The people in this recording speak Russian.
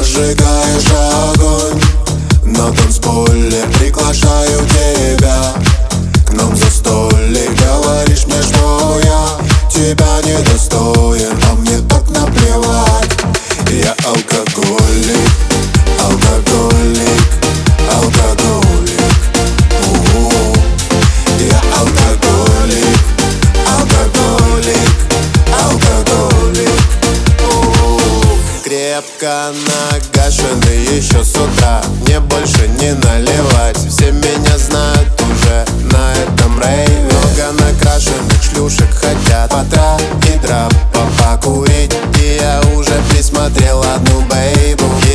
Разжигаешь огонь на танцполе, приглашаю тебя к нам за столик. Говоришь мне, что я тебя недостоин, а мне так наплевать. Я алкоголик, алкоголик, алкоголик. Я алкоголик, алкоголик, алкоголик. Крепко нагашенный еще с утра, мне больше не наливать. Все меня знают уже на этом рейве. Много накрашенных шлюшек хотят по трап и драп покурить, и я уже присмотрел одну бейбу.